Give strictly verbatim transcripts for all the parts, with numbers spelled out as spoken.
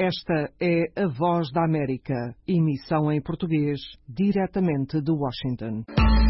Esta é a Voz da América, emissão em português, diretamente de Washington.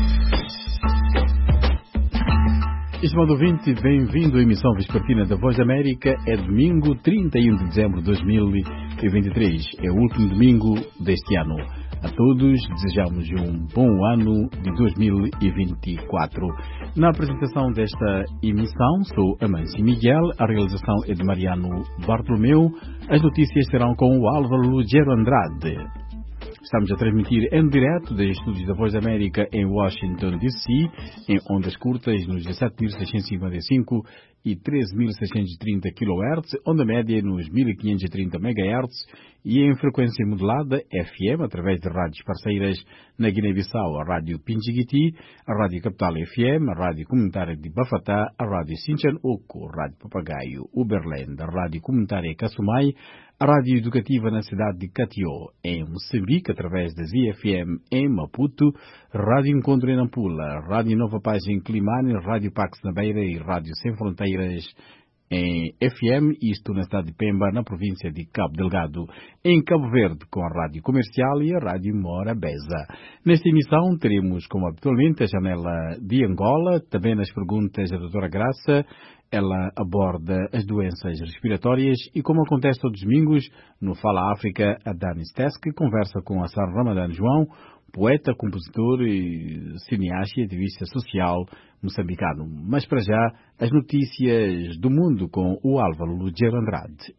Estimado ouvinte, bem-vindo à emissão vespertina da Voz da América. É domingo, trinta e um de dezembro de dois mil e vinte e três. É o último domingo deste ano. A todos desejamos um bom ano de dois mil e vinte e quatro. Na apresentação desta emissão, sou Amâncio Miguel, a realização é de Mariano Bartolomeu. As notícias serão com o Álvaro Lugero Andrade. Estamos a transmitir em direto dos estúdios da Voz da América em Washington, D C, em ondas curtas nos dezassete mil seiscentos e cinquenta e cinco e treze mil seiscentos e trinta quilohertz, onda média nos mil quinhentos e trinta megahertz e em frequência modulada F M através de rádios parceiras na Guiné-Bissau, a Rádio Pinjiguiti, a Rádio Capital F M, a Rádio Comunitária de Bafatá, a Rádio Sinchan Oco, a Rádio Papagaio, Uberlândia, a Rádio Comunitária Casumai, a Rádio Educativa na cidade de Catió, em Moçambique, através da Z F M em Maputo, Rádio Encontro em Nampula, Rádio Nova Paz em Climane, Rádio Pax na Beira e Rádio Sem Fronteiras em F M, isto na cidade de Pemba, na província de Cabo Delgado, em Cabo Verde, com a Rádio Comercial e a Rádio Morabeza. Nesta emissão teremos, como habitualmente, a janela de Angola, também nas perguntas da doutora Graça. Ela aborda as doenças respiratórias e, como acontece todos os domingos, no Fala África, a Dani Stesk conversa com a Sara Ramadã João, poeta, compositor e cineasta e ativista social moçambicano. Mas para já, as notícias do mundo com o Álvaro Lugero Andrade.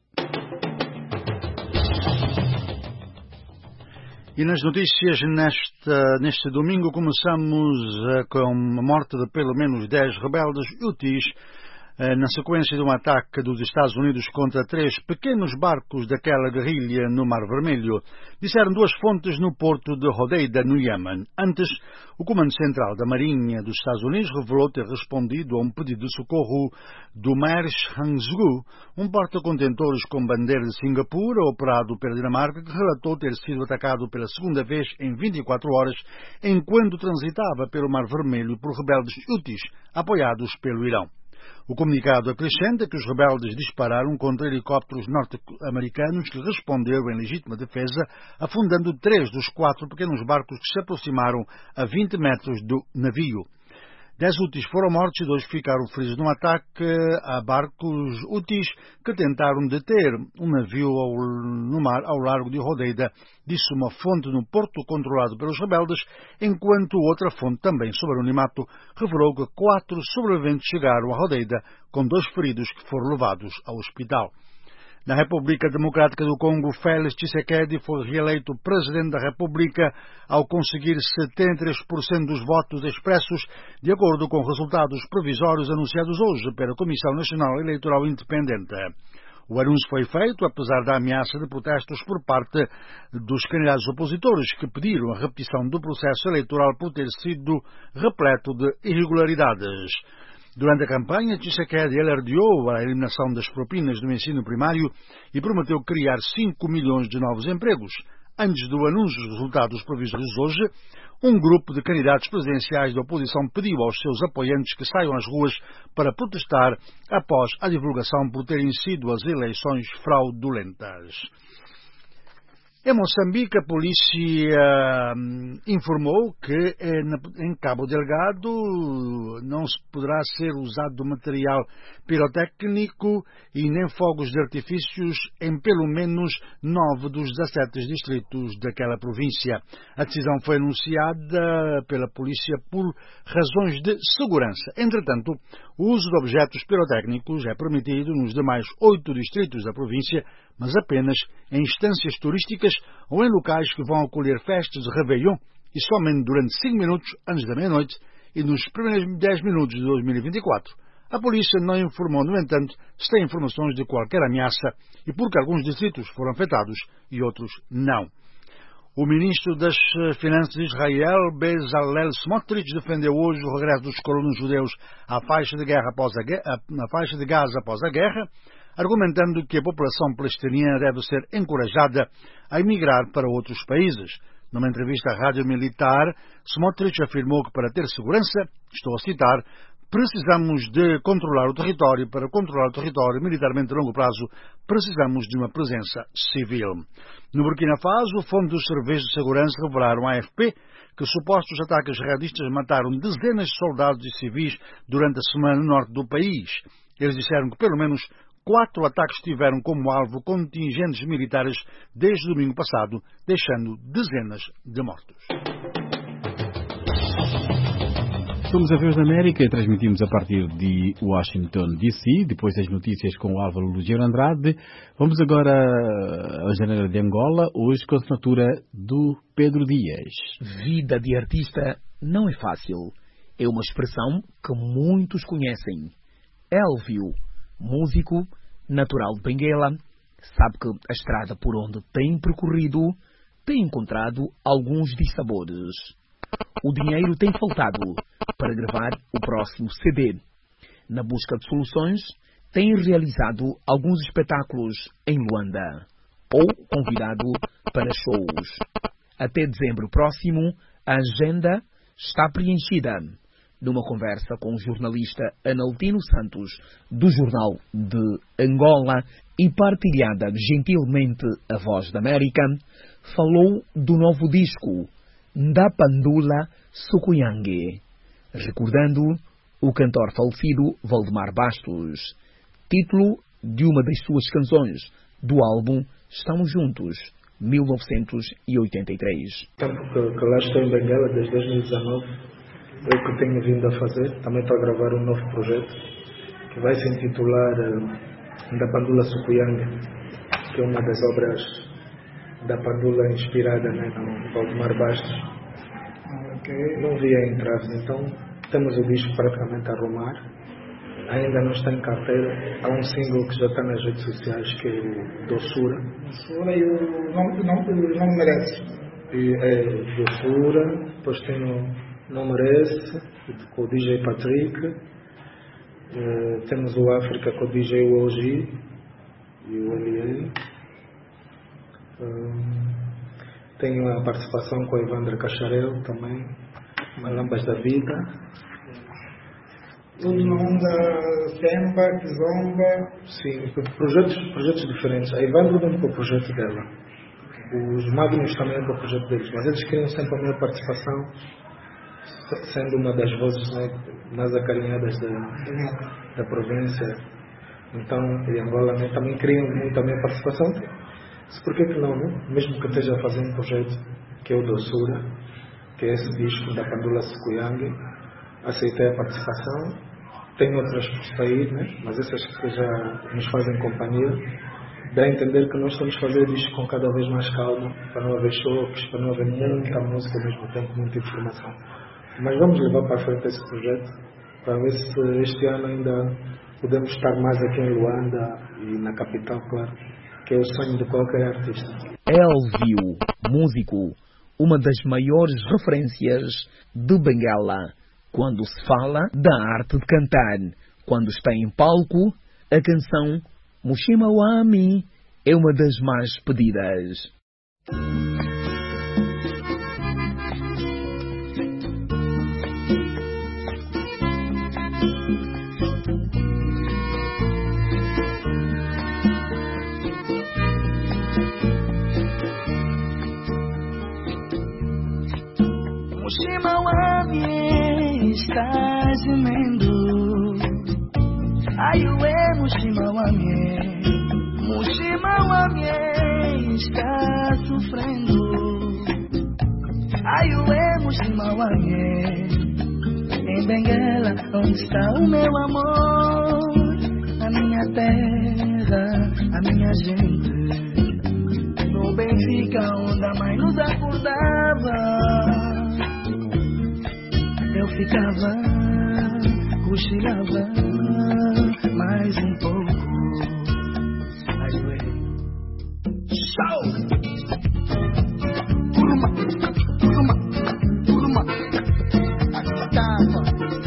E nas notícias nesta, neste domingo começamos uh, com a morte de pelo menos dez rebeldes Houthis na sequência de um ataque dos Estados Unidos contra três pequenos barcos daquela guerrilha no Mar Vermelho, disseram duas fontes no porto de Hodeida, no Iêmen. Antes, o Comando Central da Marinha dos Estados Unidos revelou ter respondido a um pedido de socorro do Maersk Hangzhou, um porta-contentores com bandeira de Singapura, operado pela Dinamarca, que relatou ter sido atacado pela segunda vez em vinte e quatro horas, enquanto transitava pelo Mar Vermelho por rebeldes Houthis, apoiados pelo Irão. O comunicado acrescenta que os rebeldes dispararam contra helicópteros norte-americanos que responderam em legítima defesa, afundando três dos quatro pequenos barcos que se aproximaram a vinte metros do navio. Dez Houthis foram mortos e dois ficaram feridos num ataque a barcos Houthis que tentaram deter um navio ao, no mar ao largo de Hodeida, disse uma fonte no porto controlado pelos rebeldes, enquanto outra fonte, também sob anonimato, revelou que quatro sobreviventes chegaram a Hodeida com dois feridos que foram levados ao hospital. Na República Democrática do Congo, Félix Tshisekedi foi reeleito Presidente da República ao conseguir setenta e três por cento dos votos expressos, de acordo com resultados provisórios anunciados hoje pela Comissão Nacional Eleitoral Independente. O anúncio foi feito apesar da ameaça de protestos por parte dos candidatos opositores que pediram a repetição do processo eleitoral por ter sido repleto de irregularidades. Durante a campanha, Tshisekedi alardeou a eliminação das propinas no ensino primário e prometeu criar cinco milhões de novos empregos. Antes do anúncio dos resultados provisórios hoje, um grupo de candidatos presidenciais da oposição pediu aos seus apoiantes que saiam às ruas para protestar após a divulgação por terem sido as eleições fraudulentas. Em Moçambique, a polícia hum, informou que eh, na, em Cabo Delgado não se poderá ser usado material pirotécnico e nem fogos de artifícios em pelo menos nove dos dezassete distritos daquela província. A decisão foi anunciada pela polícia por razões de segurança. Entretanto, o uso de objetos pirotécnicos é permitido nos demais oito distritos da província, mas apenas em instâncias turísticas ou em locais que vão acolher festas de Réveillon e somente durante cinco minutos antes da meia-noite e nos primeiros dez minutos de dois mil e vinte e quatro. A polícia não informou, no entanto, se tem informações de qualquer ameaça e porque alguns distritos foram afetados e outros não. O ministro das Finanças de Israel, Bezalel Smotrich, defendeu hoje o regresso dos colonos judeus à faixa de, guerra após a guerra, na faixa de Gaza após a guerra, argumentando que a população palestiniana deve ser encorajada a emigrar para outros países. Numa entrevista à rádio militar, Smotrich afirmou que para ter segurança, estou a citar, Precisamos de controlar o território. Para controlar o território militarmente a longo prazo, precisamos de uma presença civil. No Burkina Faso, fontes dos serviços de segurança revelaram à A F P que supostos ataques jihadistas mataram dezenas de soldados e civis durante a semana no norte do país. Eles disseram que pelo menos quatro ataques tiveram como alvo contingentes militares desde o domingo passado, deixando dezenas de mortos. Somos a Voz da América e transmitimos a partir de Washington, D C, depois das notícias com o Álvaro Lugero Andrade. Vamos agora à janela de Angola, hoje com a assinatura do Pedro Dias. Vida de artista não é fácil. É uma expressão que muitos conhecem. Elvio, músico, natural de Benguela, sabe que a estrada por onde tem percorrido tem encontrado alguns dissabores. O dinheiro tem faltado para gravar o próximo C D. Na busca de soluções, tem realizado alguns espetáculos em Luanda ou convidado para shows. Até dezembro próximo, a agenda está preenchida. Numa conversa com o jornalista Analtino Santos, do Jornal de Angola, e partilhada gentilmente a Voz da América, falou do novo disco Ndapandula Sukuyange, recordando o cantor falecido Valdemar Bastos, título de uma das suas canções do álbum Estamos Juntos, mil novecentos e oitenta e três. Tempo que, que lá estou em Benguela, desde dois mil e dezanove, é o que tenho vindo a fazer, também para gravar um novo projeto, que vai se intitular uh, Ndapandula Sukuyange, que é uma das obras da Pandula inspirada, né, no Valdemar Bastos. Okay. Não via entraves, então temos o disco praticamente a arrumar. Ainda não está em carteira. Há um single que já está nas redes sociais, que é o Doçura. Doçura e o Não, não, não Merece. E é Doçura, depois tem o Não Merece, com o D J Patrick. Uh, temos o África com o D J O G e o L A. Uh, tenho a participação com a Evandra Cacharel também, Malambas da Vida. Tudo na onda Semba, Kizomba. Sim, projetos, projetos diferentes. A Evandra vem para o projeto dela. Os Magnus também é para o projeto deles, mas eles queriam sempre a minha participação, sendo uma das vozes, né, mais acarinhadas da, da província. Então, em Angola, né, também queriam muito a minha participação. Por que que não, né? Mesmo que eu esteja fazendo um projeto que é o Doçura, que é esse disco da Pandula Sukuyange, aceitei a participação. Tem outras por sair, né? Mas essas que já nos fazem companhia, dá a entender que nós estamos fazendo isto com cada vez mais calma, para não haver choques, para não haver muita música ao mesmo tempo, muita informação. Mas vamos levar para frente esse projeto, para ver se este ano ainda podemos estar mais aqui em Luanda e na capital, claro, que é o sonho de qualquer artista. Elvio, músico, uma das maiores referências de Benguela quando se fala da arte de cantar. Quando está em palco, a canção Mushima Wami é uma das mais pedidas. Mushima Wami está gemendo. Ai ué, Mushima Wami, Mushima Wami está sofrendo. Ai ué, Mushima Wami, em Benguela, onde está o meu amor? A minha terra, a minha gente. No Benfica, onde a mãe nos acordava, eu ficava, cochilava mais um pouco. Ai, ué. Show! Turma, turma, turma. Aqui tava.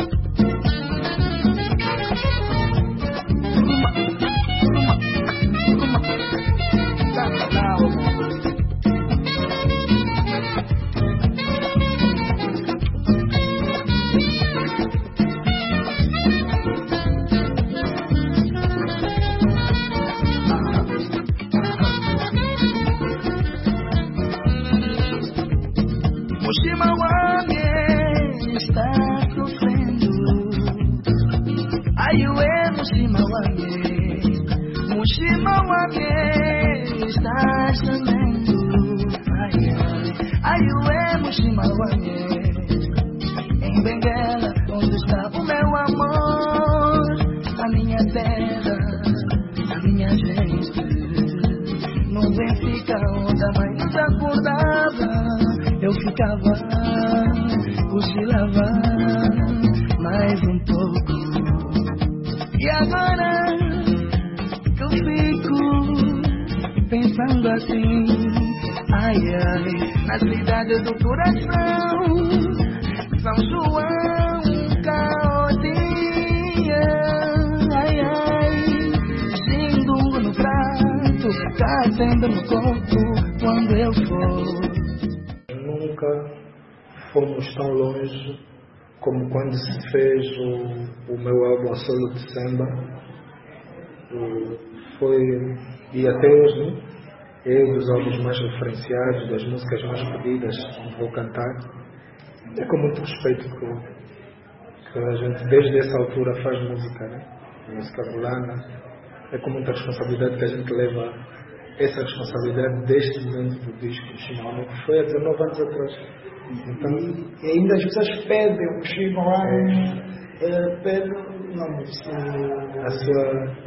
Turma, turma, turma. Tava lá. Aiuê, Mushima Wange, Mushima Wange, estás tremendo. Ai, ai, Aiuê, Mushima Wange, em Benguela, onde está o meu amor, a minha terra, a minha gente. No Benfica, onde a mãe nos acordava, eu ficava, cochilava mais um pouco. E agora que eu fico pensando assim, ai ai, na cidade do coração, São João, Caotinha, ai ai, Xindungo no prato, cazendo no corpo, quando eu for. Nunca fomos tão longe como quando se fez o, o meu álbum a solo de samba. O, foi, e até hoje, é um dos álbuns mais referenciados, das músicas mais pedidas, vou cantar. É com muito respeito que, que a gente, desde essa altura, faz música, né? Música rolana. É com muita responsabilidade que a gente leva essa responsabilidade deste momento do disco, que foi há dezanove anos atrás. Então, e ainda as pessoas pedem o Shimawami, é, pedem, não, a sua.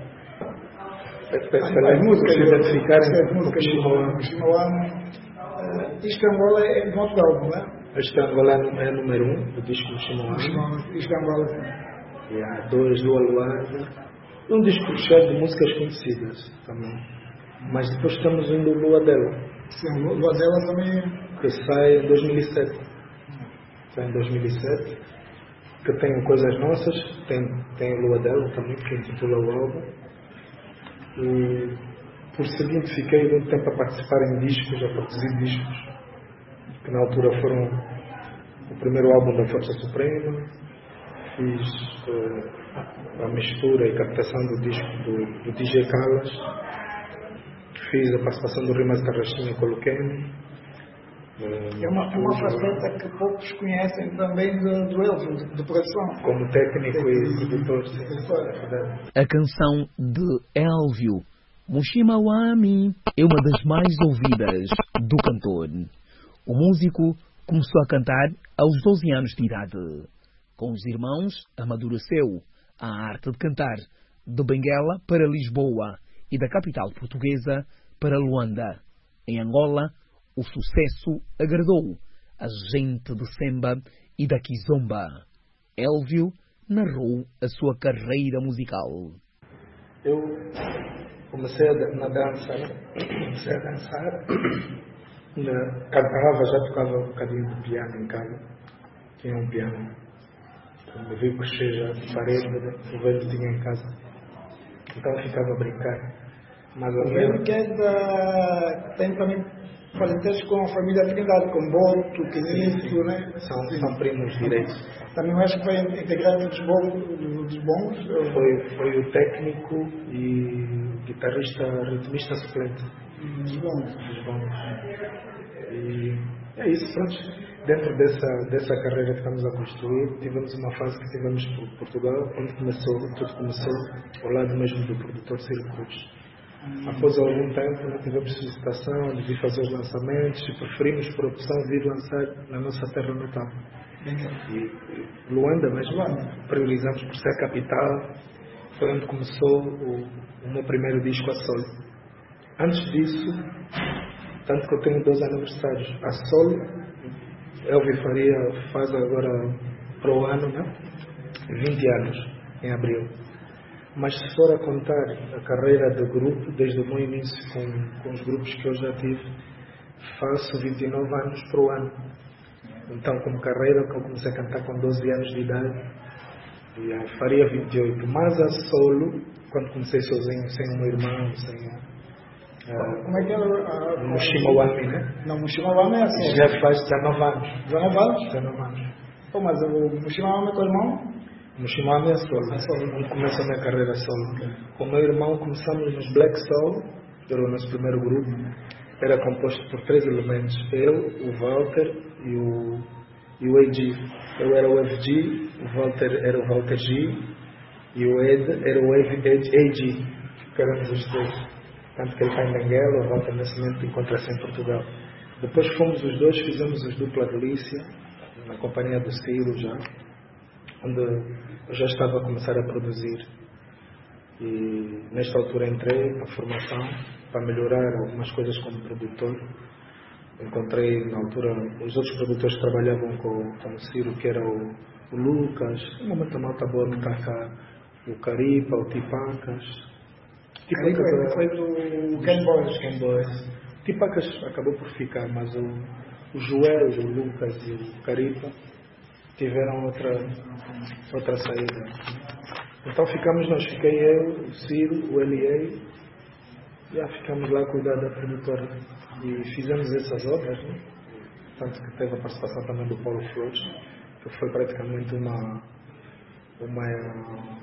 As músicas se identificarem com o Shimawami. Isto Angola é do outro álbum, não é? Este Angola é número um do disco do Shimawami. Isto Angola. E há dois do Aluada. Um disco cheio de músicas conhecidas também. Mas depois temos um do Lua Dela. Sim, o Lua Dela também. Que sai em dois mil e sete. Sai em dois mil e sete. Que tem Coisas Nossas, tem, tem a Lua Dela também, que intitula o álbum. E por seguinte fiquei muito tempo a participar em discos, a produzir discos, que na altura foram o primeiro álbum da Força Suprema. Fiz uh, a mistura e captação do disco do, do D J Calas. Fiz a participação do Rimas Carrasquinha e Coloquene. É uma, é uma faceta que poucos conhecem também do, do Elvio, de, de produção. Como técnico e produtor. A canção de Elvio, Mushima Wami, é uma das mais ouvidas do cantor. O músico começou a cantar aos doze anos de idade. Com os irmãos, amadureceu a arte de cantar de Benguela para Lisboa e da capital portuguesa para Luanda. Em Angola, o sucesso agradou a gente de Semba e da Kizomba. Elvio narrou a sua carreira musical. Eu comecei na dança, né? comecei a dançar, cantava, já tocava um bocadinho de piano em casa. Tinha um piano. Quando me vi crescer já de parede, né? O velho tinha em casa. Então eu ficava a brincar. Mas o velho que é da... tem também parentesco com a família Trindade, com Boto, Quinito, né? São, são primos direitos. Também acho que foi integrante dos bons. Dos bons foi, foi o técnico e guitarrista, ritmista suplente. Dos bons. Dos bons. E é isso, pronto. Dentro dessa, dessa carreira que estamos a construir, tivemos uma fase que tivemos por Portugal, onde começou, tudo começou ao lado mesmo do produtor Ciro Cruz. Após algum tempo, né, tivemos solicitação de vir fazer os lançamentos e preferimos, por opção, vir lançar na nossa terra natal. E, e Luanda mesmo, priorizamos por ser a capital, foi onde começou o, o meu primeiro disco a solo. Antes disso, tanto que eu tenho dois aniversários. A solo, Elvio Faria faz agora para o ano, né? vinte anos, em abril. Mas se for a contar a carreira de grupo, desde o meu início com, com os grupos que eu já tive, faço vinte e nove anos para o ano. Então, como carreira, que eu comecei a cantar com doze anos de idade, e a faria vinte e oito. Mas a solo, quando comecei sozinho, sem o meu irmão, sem a... Uh, Como é que é? Uh, Mushima Wami, né? Não, Mushima Wami é assim. Já faz dezenove anos. dezenove anos? dezenove anos. Oh, mas o Mushima Wami é com o irmão? Mushima Wami é solo. É solo. Onde começa a minha carreira solo. Okay. Com o meu irmão começamos nos Black Soul, que era o nosso primeiro grupo. Era composto por três elementos. Eu, o Walter e o, e o A G. Eu era o F G, o Walter era o Walter G e o Ed era o A G, que éramos os dois. Tanto que ele está em Benguela, o Walter Nascimento encontra-se em Portugal. Depois fomos os dois, fizemos os Dupla Delícia, na companhia do Ciro já, onde eu já estava a começar a produzir. E nesta altura entrei para a formação, para melhorar algumas coisas como produtor. Encontrei na altura os outros produtores que trabalhavam com, com o Ciro, que era o, o Lucas, um momento a malta boa que está cá, o Caripa, o Tipacas. Tipacas foi do Ken Boys. Ken Boys. Tipacas acabou por ficar, mas o, o Joel, o Lucas e o Caripa tiveram outra, outra saída. Então ficamos nós, fiquei eu, o Ciro, o L A, e já ficamos lá a cuidar da produtora. E fizemos essas obras, né? Tanto que teve a participação também do Paulo Flores, que foi praticamente uma, uma,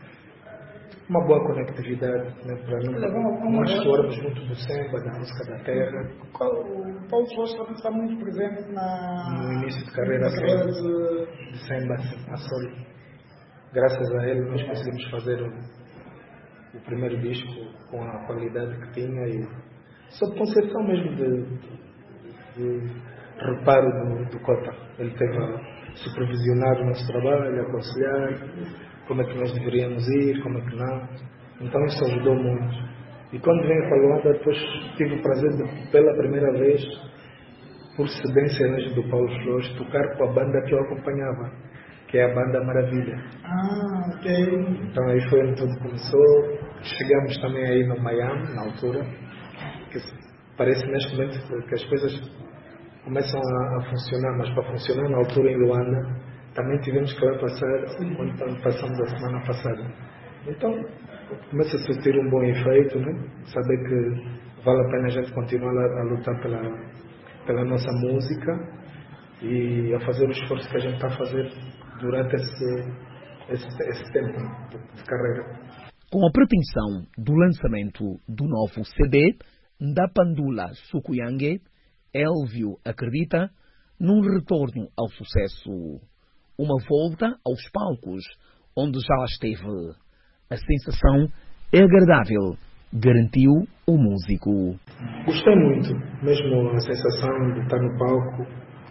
uma boa conectividade, né? Para não, nós soarmos muito do samba, da música da terra. O Paulo Flores também está muito presente na, no início de carreira, na carreira de, de samba, a Sol. Graças a ele nós conseguimos fazer o, o primeiro disco com a qualidade que tinha e sob concepção mesmo de, de, de reparo do, do Cota. Ele teve a supervisionar o nosso trabalho, a aconselhar como é que nós deveríamos ir, como é que não. Então isso ajudou muito. E quando vim para Luanda, depois tive o prazer de, pela primeira vez, por cedência mesmo do Paulo Flores, tocar com a banda que eu acompanhava, que é a Banda Maravilha. Ah, ok. Então aí foi onde tudo começou. Chegamos também aí no Miami, na altura, que parece neste momento que as coisas começam a, a funcionar, mas para funcionar na altura em Luanda, também tivemos que lá passar, quando passamos a semana passada. Então, começa a surtir um bom efeito, né? Saber que vale a pena a gente continuar a, a lutar pela, pela nossa música e a fazer o esforço que a gente está a fazer durante esse, esse, esse tempo de, de carreira. Com a pretensão do lançamento do novo C D da Pandula Sukuyange, Elvio acredita num retorno ao sucesso, uma volta aos palcos onde já esteve. A sensação é agradável, garantiu o músico. Gostei muito, mesmo a sensação de estar no palco.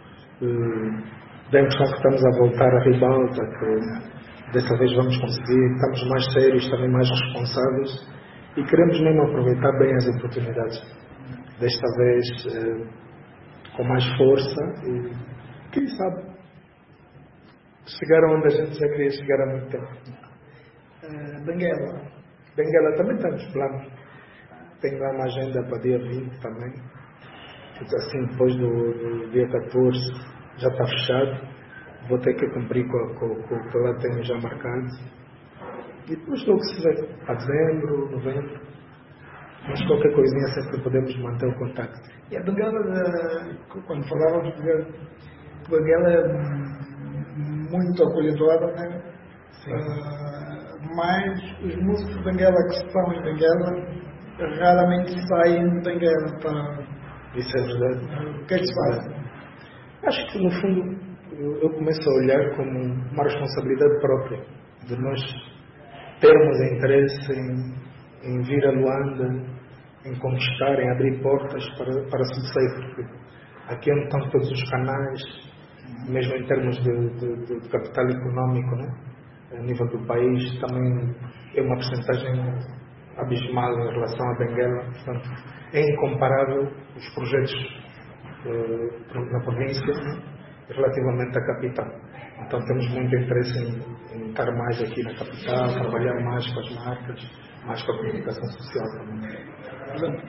Dá a impressão que estamos a voltar à ribalta, que dessa vez vamos conseguir, estamos mais sérios, também mais responsáveis e queremos mesmo aproveitar bem as oportunidades. Desta vez eh, com mais força e, quem sabe, chegar onde a gente já queria chegar há muito tempo. Uh, Benguela. Benguela também está nos planos. Tem lá uma agenda para dia vinte também. Assim, depois do, do dia catorze já está fechado. Vou ter que cumprir com, com, com o que lá tenho já marcado. E depois logo se vê. Para dezembro, novembro. Mas qualquer coisinha sempre podemos manter o contacto. E a Benguela, quando falávamos de Benguela, é muito acolhedora, né? Sim. Uh, mas os músicos de Benguela que estão em Benguela raramente saem de Benguela para... Isso é verdade. O que é que se faz? Acho que no fundo eu, eu começo a olhar como uma responsabilidade própria de nós termos interesse em, em vir a Luanda, em conquistar, em abrir portas para, para sucesso, porque aqui é onde estão todos os canais, mesmo em termos de, de, de, de capital económico, né? A nível do país, também é uma porcentagem abismal em relação à Benguela, portanto é incomparável os projetos eh, na província, né? Relativamente à capital. Então temos muito interesse em, em estar mais aqui na capital, trabalhar mais com as marcas, mais com a comunicação social também. Por exemplo,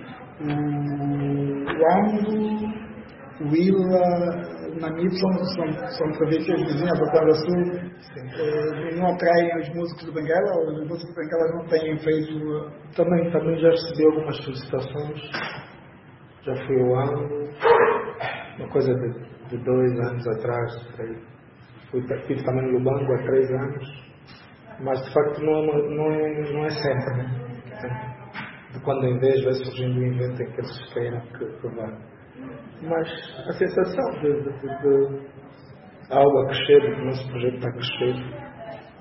o Ando, o Ila, Namib são, são, são províncias vizinhas da Banda Sul. Eh, não atraem os músicos do Benguela, ou os músicos do Benguela não têm feito... Também, também já recebi algumas solicitações, já fui ao Ando, uma coisa de, de dois anos atrás, fui, fui também no Lubango há três anos, mas de facto não é, não é, não é sempre, né? De quando em vez vai surgindo um evento em que eles queiram que, que vá. Mas a sensação de, de, de, de algo a crescer, de que o nosso projeto está a crescer,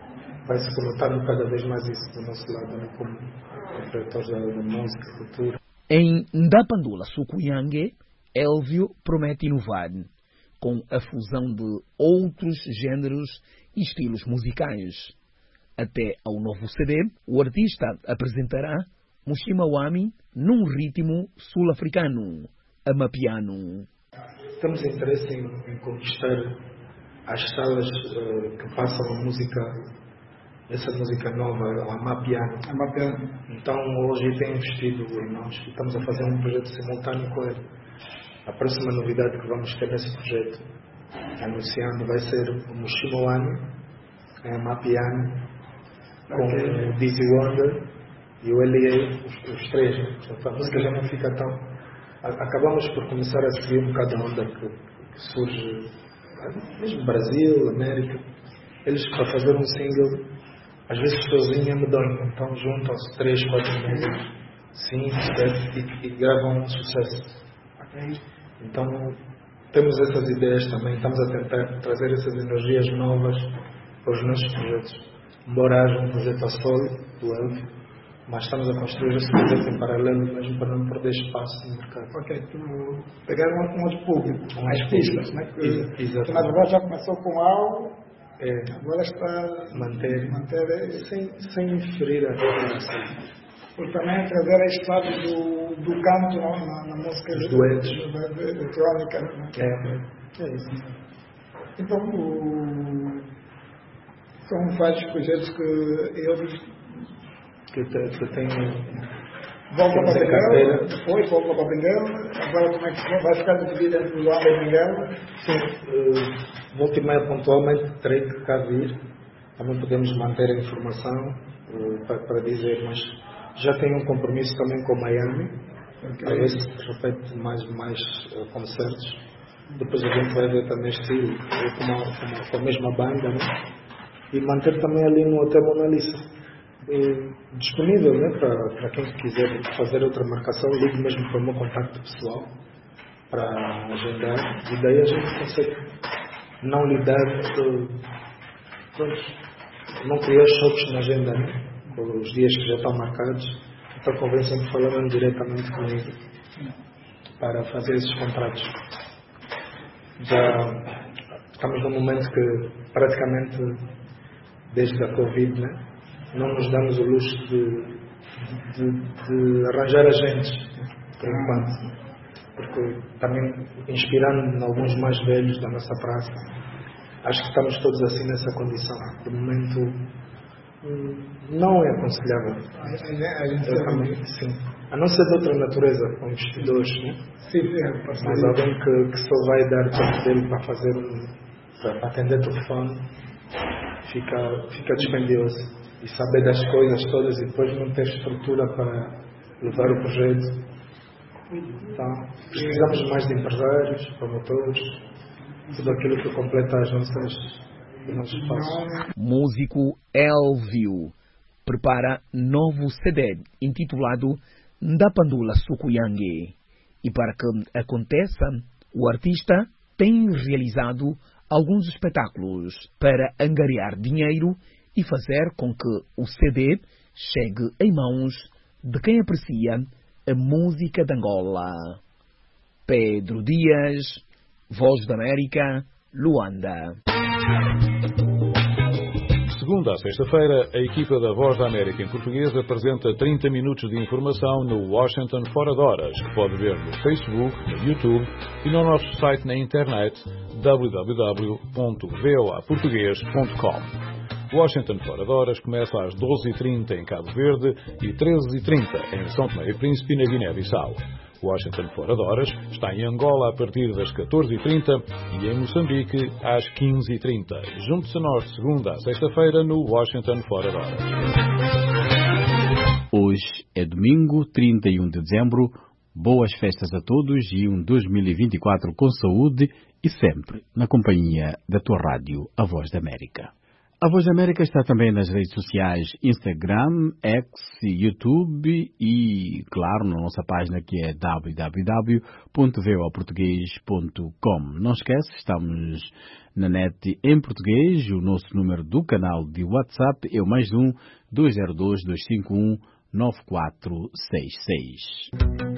vai se conotando cada vez mais isso do nosso lado, né? Como operadores da, da música, cultura. Em Ndapandula Sukuyange, Elvio promete inovar com a fusão de outros géneros e estilos musicais. Até ao novo C D, o artista apresentará Mushimawami num ritmo sul-africano, amapiano. Temos interesse em, em conquistar as salas uh, que passam a música, essa música nova, a amapiano. Amapiano. Então hoje tem investido em nós e estamos a fazer um projeto simultâneo com ele. A próxima novidade que vamos ter nesse projeto, anunciando, vai ser o Mushimawami, em amapiano, com okay. o Dizzy Wonder e o L A, os, os três. Portanto, a música já não fica tão... Acabamos por começar a seguir um bocado a onda que, que surge, mesmo no Brasil, América. Eles, para fazer um single, às vezes sozinho é medonho. Então juntam-se três, quatro músicos, cinco, sete, e, e gravam um sucesso. Okay. Então temos essas ideias também. Estamos a tentar trazer essas energias novas para os nossos projetos. Embora haja um projeto a solo do Elvio, mas estamos a construir esse projeto em paralelo mesmo para não perder espaço no mercado. Ok, tu pegaram um outro público, um as pistas, né? Que, Exatamente. Que na verdade já começou com algo, é, agora está manter, manter sem, sem ferir a relação. Por também trazer a história do, do canto, não, na, na música dos duetos, eletrônica. Né? É, é isso. Então, o, são vários projetos que eles que, te, que tem volta para Benguela, depois volta para Benguela, agora como é que vai ficar dividido entre Luanda e Benguela? Sim, uh, volta e meia pontualmente terei que cá vir, também podemos manter a informação uh, para, para dizer, mas já tenho um compromisso também com Miami, okay. Para ver se repete mais, mais uh, concertos. Depois a gente vai ver também estilo com, uma, com, uma, com a mesma banda, né? E manter também ali no Hotel Mona Lisa. E disponível, né, para, para quem quiser fazer outra marcação, ligue mesmo para o meu contacto pessoal para agendar, e daí a gente consegue não lidar uh, pronto, não criar choques na agenda, né, com os dias que já estão marcados. Então convém sempre falando diretamente comigo para fazer esses contratos. Já estamos num momento que praticamente desde a Covid, né, não nos damos o luxo de, de, de arranjar agentes, por enquanto, porque também inspirando em alguns mais velhos da nossa praça, acho que estamos todos assim nessa condição. De momento, não é aconselhável. Eu também, sim. A não ser de outra natureza, com investidores, né? Sim, sim, mas alguém que, que só vai dar tempo dele para fazer um, para atender telefone, fica, fica dispendioso. E saber das coisas todas e depois não ter estrutura para levar o projeto. Então, precisamos mais de empresários, promotores, tudo aquilo que completa as nossas, os nossos passos. Músico Elvio prepara novo C D intitulado Ndapandula Sukuyange. E para que aconteça, o artista tem realizado alguns espetáculos para angariar dinheiro e fazer com que o C D chegue em mãos de quem aprecia a música de Angola. Pedro Dias, Voz da América, Luanda. Segunda a sexta-feira, a equipa da Voz da América em português apresenta trinta minutos de informação no Washington Fora de Horas, que pode ver no Facebook, no YouTube e no nosso site na internet w w w ponto v o a português ponto com. Washington Fora de Horas começa às doze e trinta em Cabo Verde e treze e trinta em São Tomé e Príncipe, na Guiné-Bissau. Washington Fora de Horas está em Angola a partir das catorze e trinta e em Moçambique às quinze e trinta. Junte-se a nós de segunda a sexta-feira no Washington Fora de Horas. Hoje é domingo, trinta e um de dezembro. Boas festas a todos e um dois mil e vinte e quatro com saúde e sempre na companhia da tua rádio, a Voz da América. A Voz da América está também nas redes sociais Instagram, X, YouTube e, claro, na nossa página que é w w w ponto voa português ponto com. Não esquece, estamos na net em português. O nosso número do canal de WhatsApp é o mais um dois zero dois, dois cinco um, nove quatro seis seis.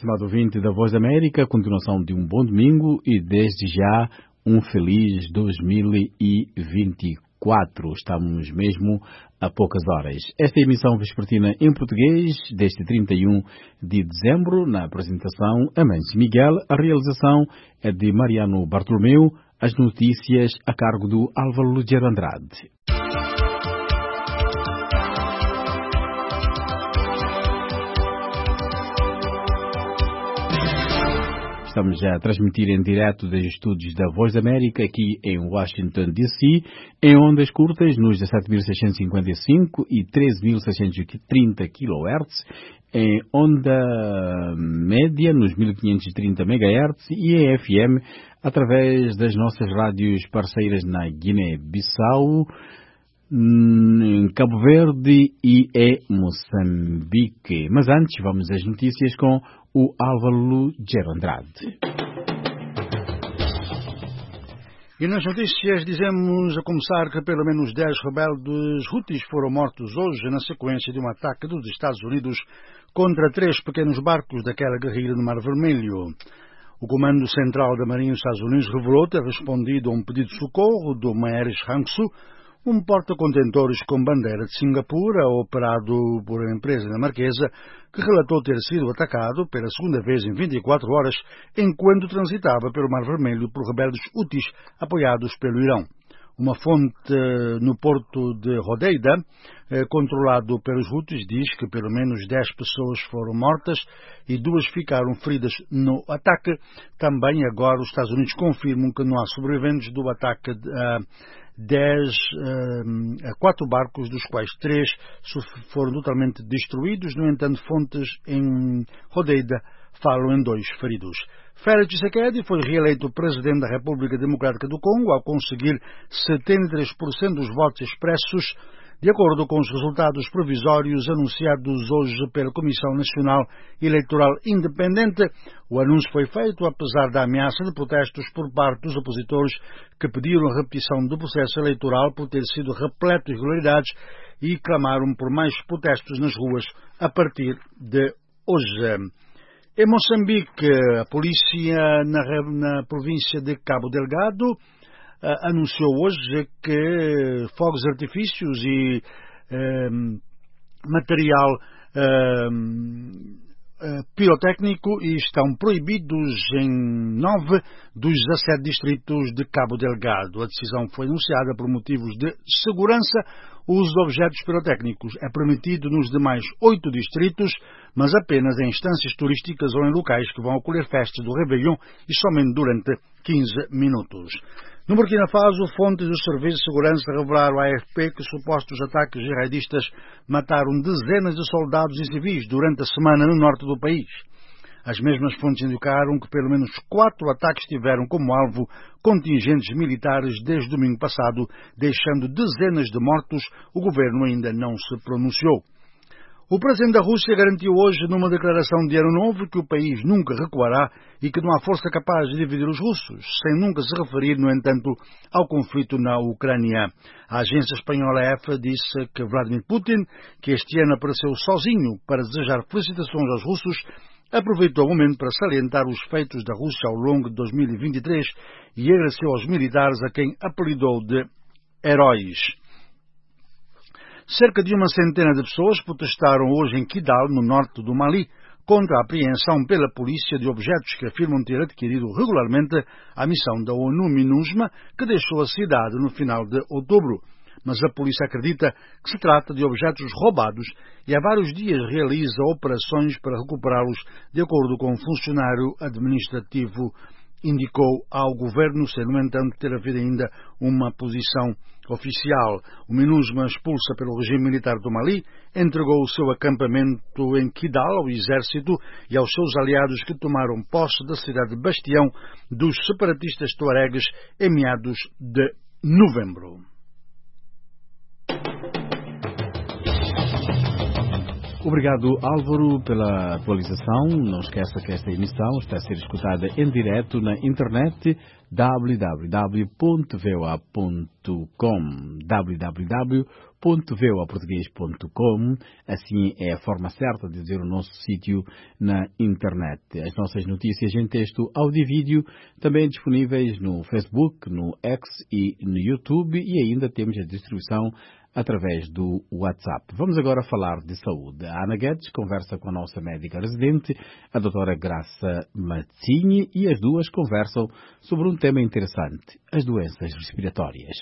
estimado ouvinte da Voz da América, a continuação de um bom domingo e desde já um feliz dois mil e vinte e quatro. Estamos mesmo a poucas horas. Esta é a emissão vespertina em português deste trinta e um de dezembro. Na apresentação, Amantes Miguel. A realização é de Mariano Bartolomeu. As notícias a cargo do Álvaro Lugero Andrade. Estamos a transmitir em direto dos estúdios da Voz da América aqui em Washington, D C, em ondas curtas nos dezassete mil seiscentos e cinquenta e cinco e treze mil seiscentos e trinta quilohertz, em onda média nos mil quinhentos e trinta megahertz e em F M através das nossas rádios parceiras na Guiné-Bissau, em Cabo Verde e em Moçambique. Mas antes vamos às notícias com o Álvaro Lugero Andrade. E nas notícias dizemos a começar que pelo menos dez rebeldes Houthis foram mortos hoje na sequência de um ataque dos Estados Unidos contra três pequenos barcos daquela guerrilha no Mar Vermelho. O Comando Central da Marinha dos Estados Unidos revelou ter respondido a um pedido de socorro do Maersk Hangsu, um porta-contentores com bandeira de Singapura, operado por uma empresa dinamarquesa, que relatou ter sido atacado pela segunda vez em vinte e quatro horas, enquanto transitava pelo Mar Vermelho por rebeldes Houthis apoiados pelo Irão. Uma fonte no porto de Hodeida, controlado pelos Houthis, diz que pelo menos dez pessoas foram mortas e duas ficaram feridas no ataque. Também agora os Estados Unidos confirmam que não há sobreviventes do ataque a dez a quatro barcos, dos quais três foram totalmente destruídos. No entanto, fontes em Hodeida falam em dois feridos. Félix Tshisekedi foi reeleito presidente da República Democrática do Congo ao conseguir setenta e três por cento dos votos expressos, de acordo com os resultados provisórios anunciados hoje pela Comissão Nacional Eleitoral Independente. O anúncio foi feito apesar da ameaça de protestos por parte dos opositores que pediram a repetição do processo eleitoral por ter sido repleto de irregularidades e clamaram por mais protestos nas ruas a partir de hoje. Em Moçambique, a polícia na, na província de Cabo Delgado uh, anunciou hoje que fogos de artifícios e uh, material uh, uh, pirotécnico estão proibidos em nove dos dezassete distritos de Cabo Delgado. A decisão foi anunciada por motivos de segurança. O uso de objetos pirotécnicos é permitido nos demais oito distritos, mas apenas em instâncias turísticas ou em locais que vão ocorrer festas do Réveillon e somente durante quinze minutos. No Burkina Faso, fontes do Serviço de Segurança revelaram à A F P que supostos ataques jihadistas mataram dezenas de soldados e civis durante a semana no norte do país. As mesmas fontes indicaram que pelo menos quatro ataques tiveram como alvo contingentes militares desde domingo passado, deixando dezenas de mortos. O governo ainda não se pronunciou. O presidente da Rússia garantiu hoje, numa declaração de ano novo, que o país nunca recuará e que não há força capaz de dividir os russos, sem nunca se referir, no entanto, ao conflito na Ucrânia. A agência espanhola E F disse que Vladimir Putin, que este ano apareceu sozinho para desejar felicitações aos russos, aproveitou o momento para salientar os feitos da Rússia ao longo de dois mil e vinte e três e agradeceu aos militares a quem apelidou de heróis. Cerca de uma centena de pessoas protestaram hoje em Kidal, no norte do Mali, contra a apreensão pela polícia de objetos que afirmam ter adquirido regularmente a missão da ONU MINUSMA, que deixou a cidade no final de outubro. Mas a polícia acredita que se trata de objetos roubados e há vários dias realiza operações para recuperá-los, de acordo com um funcionário administrativo indicou ao governo, sem, no entanto, ter havido ainda uma posição oficial. O MINUSMA, expulsa pelo regime militar do Mali, entregou o seu acampamento em Kidal ao exército e aos seus aliados que tomaram posse da cidade de Bastião dos separatistas tuaregues em meados de novembro. Obrigado, Álvaro, pela atualização. Não esqueça que esta emissão está a ser escutada em direto na internet w w w ponto v o a ponto com w w w ponto v o a português ponto com. Assim é a forma certa de dizer o nosso sítio na internet. As nossas notícias em texto, áudio e vídeo também disponíveis no Facebook, no X e no YouTube, e ainda temos a distribuição através do WhatsApp. Vamos agora falar de saúde. A Ana Guedes conversa com a nossa médica residente, a doutora Graça Mazzini, e as duas conversam sobre um tema interessante: as doenças respiratórias.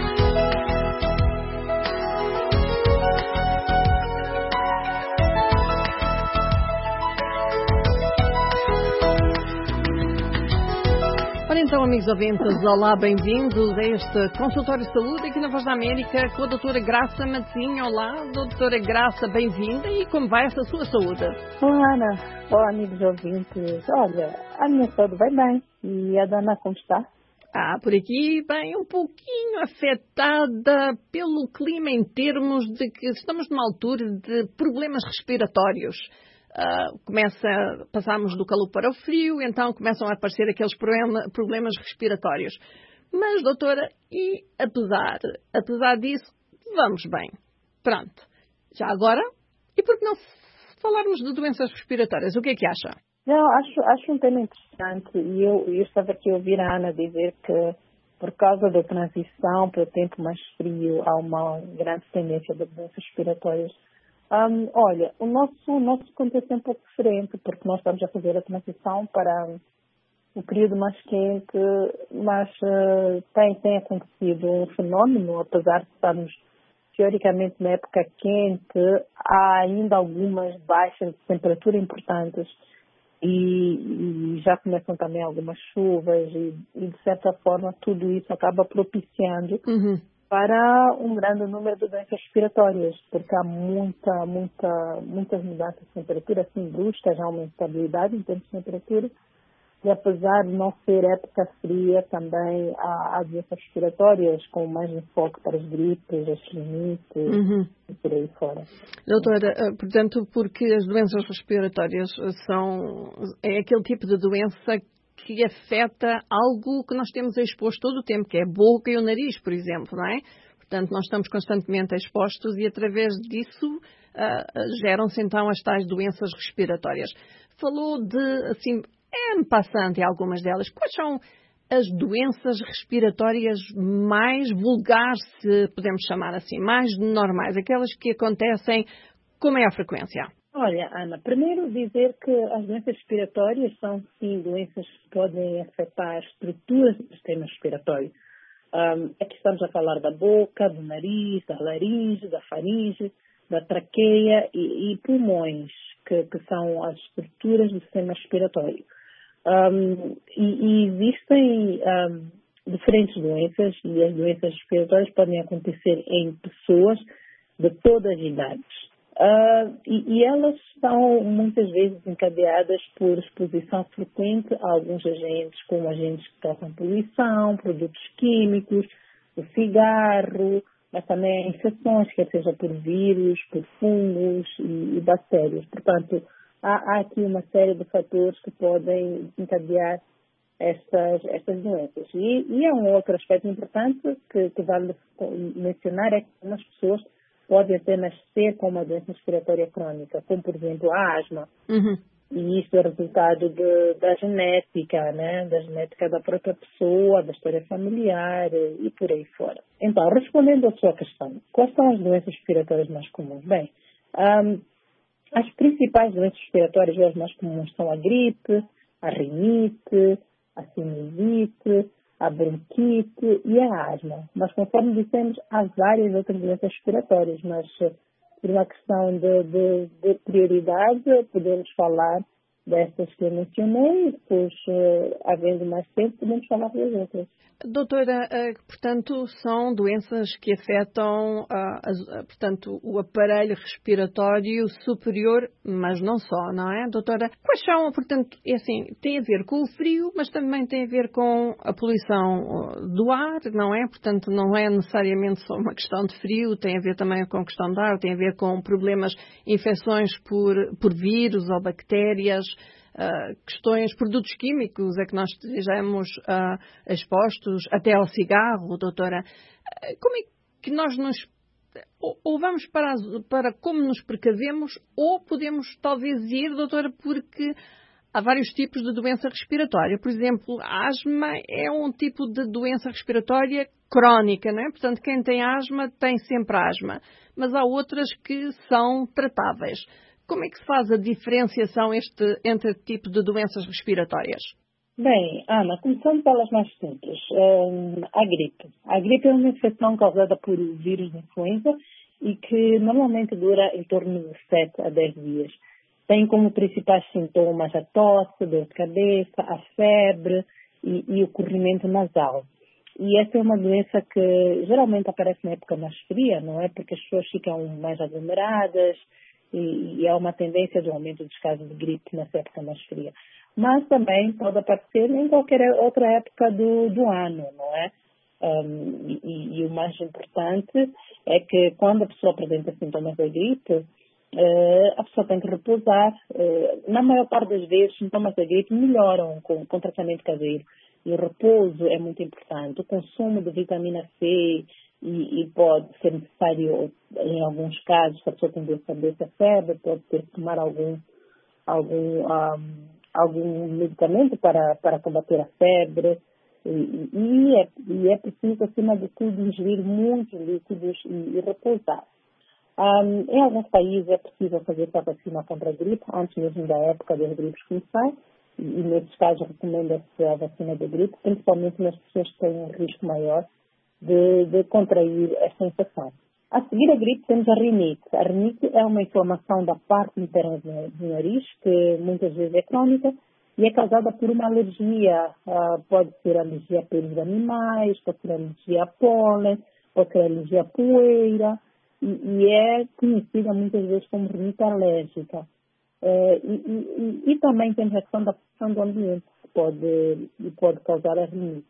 Ora então, amigos ouvintes, olá, bem-vindos a este consultório de saúde aqui na Voz da América com a doutora Graça Mazzini. Olá, doutora Graça, bem-vinda, e como vai essa sua saúde? Olá, Ana. Olá, amigos ouvintes. Olha, a minha saúde vai bem. E a Dana, como está? Ah, por aqui, bem, um pouquinho afetada pelo clima em termos de que estamos numa altura de problemas respiratórios. Uh, começa, passamos do calor para o frio, então começam a aparecer aqueles problema, problemas respiratórios. Mas, doutora, e apesar, apesar disso, vamos bem. Pronto. Já agora, e por que não falarmos de doenças respiratórias? O que é que acha? Não, acho, acho um tema interessante, e eu, eu estava aqui a ouvir a Ana dizer que por causa da transição para o tempo mais frio há uma grande tendência de doenças respiratórias. Um, olha, o nosso, o nosso contexto é um pouco diferente, porque nós estamos a fazer a transição para o período mais quente, mas uh, tem, tem acontecido um fenómeno, apesar de estarmos teoricamente na época quente, há ainda algumas baixas de temperatura importantes e, e já começam também algumas chuvas e, e de certa forma tudo isso acaba propiciando uhum. para um grande número de doenças respiratórias, porque há muita, muita, muitas mudanças de temperatura, assim, bruscas, há uma instabilidade em termos de temperatura, e apesar de não ser época fria, também há, há doenças respiratórias, com mais enfoque para as gripes, as rinites, uhum. e por aí fora. Doutora, portanto, porque as doenças respiratórias são, é aquele tipo de doença que afeta algo que nós temos exposto todo o tempo, que é a boca e o nariz, por exemplo, não é? Portanto, nós estamos constantemente expostos e, através disso, uh, geram-se, então, as tais doenças respiratórias. Falou de, assim, é passante algumas delas. Quais são as doenças respiratórias mais vulgares, se podemos chamar assim, mais normais, aquelas que acontecem com maior frequência? Olha, Ana, primeiro dizer que as doenças respiratórias são, sim, doenças que podem afetar estruturas do sistema respiratório. Um, aqui estamos a falar da boca, do nariz, da laringe, da faringe, da traqueia e, e pulmões, que, que são as estruturas do sistema respiratório. Um, e, e existem um, diferentes doenças, e as doenças respiratórias podem acontecer em pessoas de todas as idades. Uh, e, e elas são muitas vezes encadeadas por exposição frequente a alguns agentes, como agentes que causam poluição, produtos químicos, o cigarro, mas também infecções, quer seja por vírus, por fungos e, e bactérias. Portanto, há, há aqui uma série de fatores que podem encadear estas, estas doenças. E, e é um outro aspecto importante que, que vale mencionar, é que algumas pessoas podem até nascer com uma doença respiratória crônica, como, por exemplo, a asma. Uhum. E isso é resultado de, da genética, né? Da genética da própria pessoa, da história familiar e por aí fora. Então, respondendo à sua questão, quais são as doenças respiratórias mais comuns? Bem, um, as principais doenças respiratórias as mais comuns são a gripe, a rinite, a sinusite, a bronquite e a asma. Mas, conforme dissemos, há várias outras doenças respiratórias, mas por uma questão de, de, de prioridade, podemos falar destas que eu mencionei, e depois, uh, havendo mais tempo, podemos falar das outras. Doutora, portanto, são doenças que afetam, portanto, o aparelho respiratório superior, mas não só, não é, doutora? Quais são, portanto, é assim, tem a ver com o frio, mas também tem a ver com a poluição do ar, não é? Portanto, não é necessariamente só uma questão de frio, tem a ver também com a questão do ar, tem a ver com problemas, infecções por, por vírus ou bactérias. Uh, questões, produtos químicos a que nós estejamos uh, expostos, até ao cigarro, doutora. Uh, como é que nós nos... Ou, ou vamos para, para como nos precavemos, ou podemos talvez ir, doutora, porque há vários tipos de doença respiratória. Por exemplo, a asma é um tipo de doença respiratória crónica, não é? Portanto, quem tem asma tem sempre asma. Mas há outras que são tratáveis. Como é que se faz a diferenciação este, entre este tipo de doenças respiratórias? Bem, Ana, começando pelas mais simples. Um, a gripe. A gripe é uma infecção causada por vírus de influenza e que normalmente dura em torno de sete a dez dias. Tem como principais sintomas a tosse, dor de cabeça, a febre e, e o corrimento nasal. E essa é uma doença que geralmente aparece na época mais fria, não é? Porque as pessoas ficam mais aglomeradas, e há uma tendência de aumento dos casos de gripe nessa época mais fria. Mas também pode aparecer em qualquer outra época do, do ano, não é? Um, e, e o mais importante é que quando a pessoa apresenta sintomas da gripe, uh, a pessoa tem que repousar. Uh, na maior parte das vezes, sintomas da gripe melhoram com, com tratamento caseiro. E o repouso é muito importante. O consumo de vitamina C, E, e pode ser necessário, em alguns casos, se a pessoa tem dor de cabeça, febre, pode ter que tomar algum, algum, um, algum medicamento para, para combater a febre. E, e, é, e é preciso, acima de tudo, ingerir muitos líquidos e, e repousar. Um, em alguns países é possível fazer a vacina contra a gripe, antes mesmo da época das gripes começar. E, e nesses casos recomenda-se a vacina da gripe, principalmente nas pessoas que têm um risco maior De, de contrair esta infecção. A seguir a gripe temos a rinite. A rinite é uma inflamação da parte interna do nariz, que muitas vezes é crônica, e é causada por uma alergia. Uh, pode ser alergia a pelos de animais, pode ser alergia a pólen, pode ser alergia a poeira, e, e é conhecida muitas vezes como rinite alérgica. Uh, e, e, e também temos a questão da pressão do ambiente, que pode, pode causar a rinite.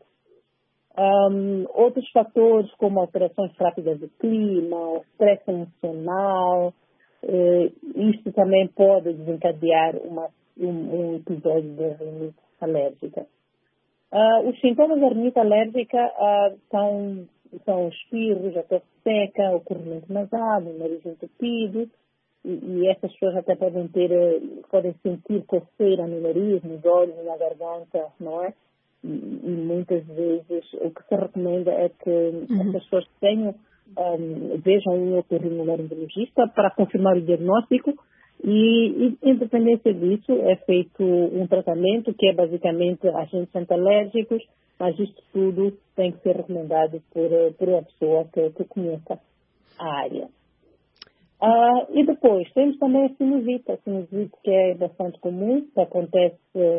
Um, outros fatores como alterações rápidas do clima, estresse emocional, eh, isto também pode desencadear uma, um, um episódio de rinite alérgica. Uh, os sintomas da rinite alérgica uh, são, são espirros, a tosse seca, o corrimento nasal, o nariz entupido, e, e essas pessoas até podem ter, podem sentir coceira no nariz, nos olhos, na garganta, não é? E, e muitas vezes o que se recomenda é que uhum. as pessoas tenham, um, vejam um otorrinolaringologista para confirmar o diagnóstico e, e, em dependência disso, é feito um tratamento que é basicamente agentes antialérgicos, mas isto tudo tem que ser recomendado por, por uma pessoa que, que conheça a área. Uh, e depois, temos também a sinusite, a sinusite que é bastante comum, que acontece...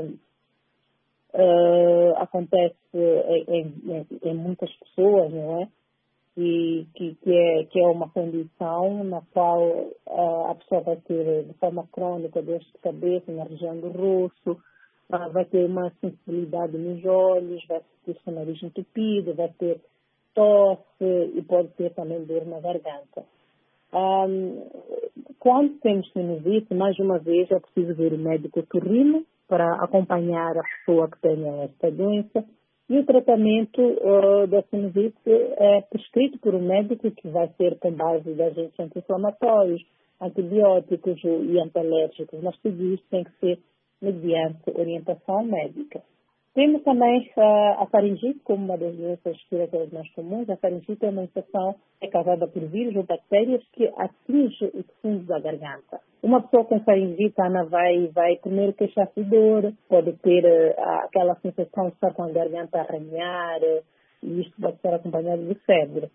Uh, acontece em, em, em muitas pessoas, não é? E que, que, é, que é uma condição na qual uh, a pessoa vai ter de forma crônica dores de cabeça na região do rosto, uh, vai ter uma sensibilidade nos olhos, vai ter o nariz entupido, vai ter tosse e pode ter também dor na garganta. Um, quando temos sinusite, mais uma vez é preciso ver o médico otorrino para acompanhar a pessoa que tenha esta doença. E o tratamento uh, da sinusite é prescrito por um médico que vai ser com base de agentes anti-inflamatórios, antibióticos e antialérgicos, mas tudo isso tem que ser mediante orientação médica. Temos também uh, a faringite como uma das doenças respiratórias mais comuns. A faringite é uma infecção que é causada por vírus ou bactérias que atinge os fundos da garganta. Uma pessoa com faringite, Ana, vai, vai primeiro queixar-se de dor, pode ter uh, aquela sensação de estar com a garganta a arranhar, uh, e isto pode ser acompanhado de febre.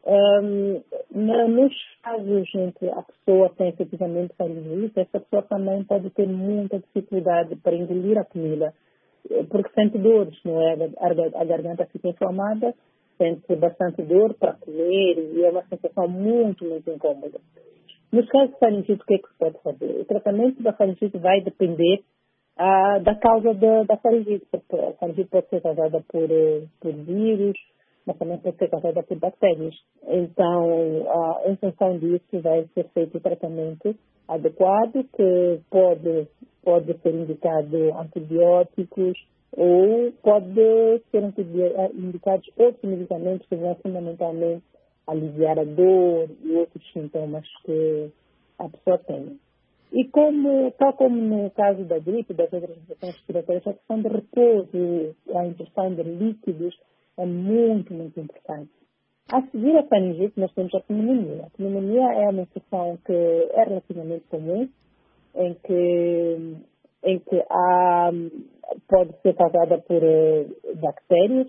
Um, nos casos em que a pessoa tem efetivamente faringite, essa pessoa também pode ter muita dificuldade para engolir a comida, porque sente dores, não é? A, a garganta fica inflamada, sente bastante dor para comer e é uma sensação muito, muito incômoda. Nos casos de faringite, o que é que se pode fazer? O tratamento da faringite vai depender ah, da causa da, da faringite, porque a faringite pode ser causada por, por vírus, mas também pode ser causada por bactérias. Então, ah, em função disso, vai ser feito o tratamento adequado, que pode, pode ser indicado antibióticos ou pode ser indicados outros medicamentos que vão fundamentalmente aliviar a dor e outros sintomas que a pessoa tem. E como, tal como no caso da gripe, das outras infecções respiratórias, a questão de repouso, a ingestão de líquidos é muito, muito importante. A seguir a faringite, nós temos a pneumonia. A pneumonia é uma infecção que é relativamente comum, em que, em que há, pode ser causada por uh, bactérias,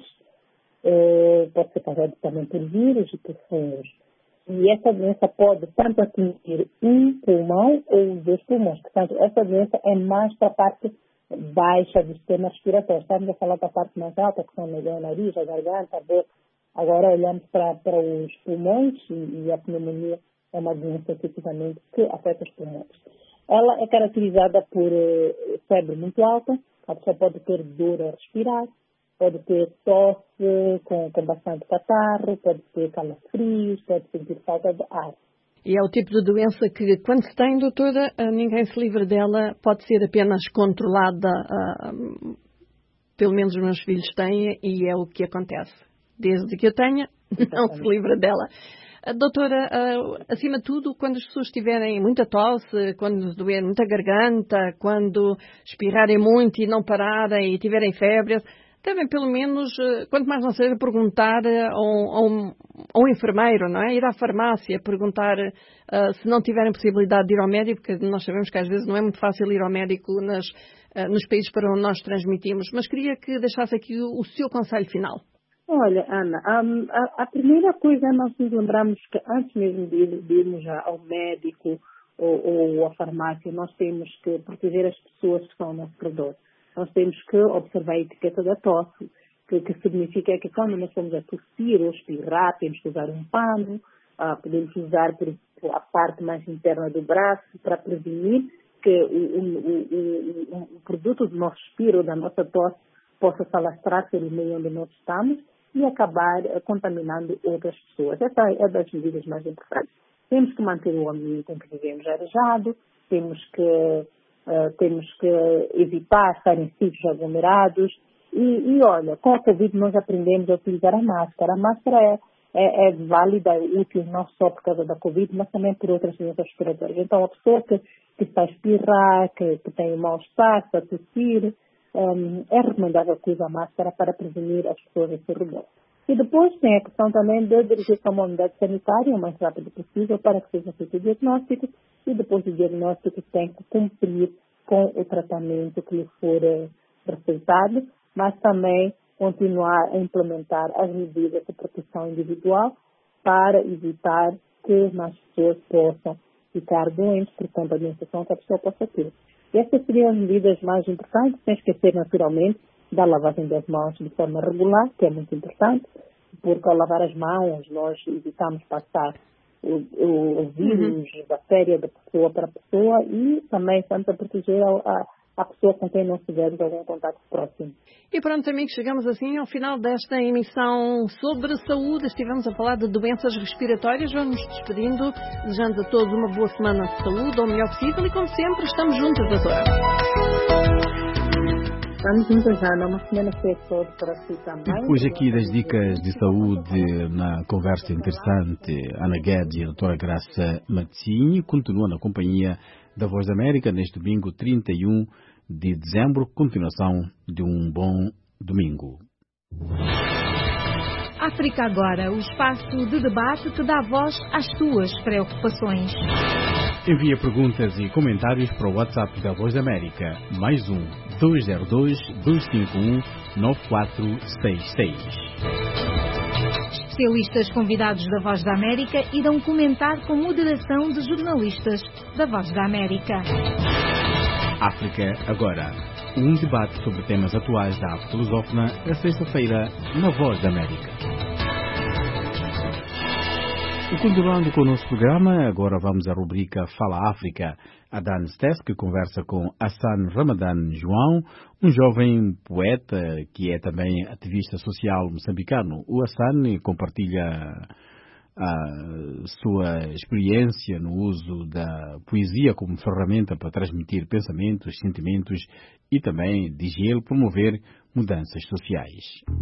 uh, pode ser causada também por vírus e por fungos. E essa doença pode tanto atingir um pulmão ou os dois pulmões. Portanto, essa doença é mais para a parte baixa do sistema respiratório. Estamos a falar da parte mais alta, que são o nariz, a garganta, a boca. Agora olhamos para, para os pulmões e, e a pneumonia é uma doença efetivamente que afeta os pulmões. Ela é caracterizada por uh, febre muito alta, a pessoa pode ter dor a respirar, pode ter tosse com, com bastante catarro, pode ter calafrios, pode sentir falta de ar. E é o tipo de doença que, quando se tem, doutora, ninguém se livra dela, pode ser apenas controlada, uh, pelo menos os meus filhos têm, e é o que acontece. Desde que eu tenha, não se livra dela. Uh, doutora, uh, acima de tudo, quando as pessoas tiverem muita tosse, quando doer muita garganta, quando espirrarem muito e não pararem e tiverem febre, devem pelo menos, quanto mais não seja, perguntar a um, a um, a um enfermeiro, não é? Ir à farmácia, perguntar uh, se não tiverem possibilidade de ir ao médico, porque nós sabemos que às vezes não é muito fácil ir ao médico nas, uh, nos países para onde nós transmitimos, mas queria que deixasse aqui o, o seu conselho final. Olha, Ana, a, a, a primeira coisa é nós nos lembrarmos que antes mesmo de, de irmos ao médico ou, ou à farmácia, nós temos que proteger as pessoas que estão ao nosso redor. Nós temos que observar a etiqueta da tosse, que, que significa que quando nós estamos a tossir ou espirrar, temos que usar um pano, ah, podemos usar por, por a parte mais interna do braço para prevenir que o, o, o, o produto do nosso espirro, da nossa tosse, possa se alastrar pelo meio onde nós estamos e acabar uh, contaminando outras pessoas. Essa é das medidas mais importantes. Temos que manter o ambiente em que vivemos arejado, temos que Uh, temos que evitar estar em sítios aglomerados e, e, olha, com a Covid nós aprendemos a utilizar a máscara. A máscara é, é, é válida, é útil não só por causa da Covid, mas também por outras doenças respiratórias. Então, a pessoa que, que está a espirrar, que, que tem mal-estar, está a tossir, um, é recomendável que use a máscara para prevenir as pessoas a seu redor. E depois tem a questão também de dirigir a uma unidade sanitária o mais rápido possível para que seja feito o diagnóstico e depois do diagnóstico tem que cumprir com o tratamento que lhe for receitado, mas também continuar a implementar as medidas de proteção individual para evitar que mais pessoas possam ficar doentes por conta da infecção que a pessoa possa ter. E essas seriam as medidas mais importantes, sem esquecer naturalmente da lavagem das mãos de forma regular, que é muito importante, porque ao lavar as mãos nós evitamos passar o, o, o vírus, a bactéria da pessoa para a pessoa e também estamos a proteger a, a, a pessoa com quem não tivermos algum contato próximo. E pronto, amigos, chegamos assim ao final desta emissão sobre saúde. Estivemos a falar de doenças respiratórias. Vamos nos despedindo, desejando a todos uma boa semana de saúde, ou melhor possível, e como sempre, estamos juntos, doutora. Estamos juntos, Ana, uma semana feita para si também. Depois aqui das dicas de saúde, na conversa interessante, Ana Guedes e a doutora Graça Mazzini continuam na companhia da Voz da América neste domingo trinta e um de dezembro, continuação de um bom domingo. África Agora, o espaço de debate que dá voz às suas preocupações. Envia perguntas e comentários para o WhatsApp da Voz da América, mais um, dois zero dois, dois cinco um, nove quatro seis seis. Especialistas convidados da Voz da América irão comentar com moderação de jornalistas da Voz da América. África Agora. Um debate sobre temas atuais da África lusófona, a sexta-feira, na Voz da América. E continuando com o nosso programa, agora vamos à rubrica Fala África. Adan Stess, que conversa com Hassan Ramadan João, um jovem poeta que é também ativista social moçambicano. O Hassan compartilha a sua experiência no uso da poesia como ferramenta para transmitir pensamentos, sentimentos e também, diz ele, promover mudanças sociais.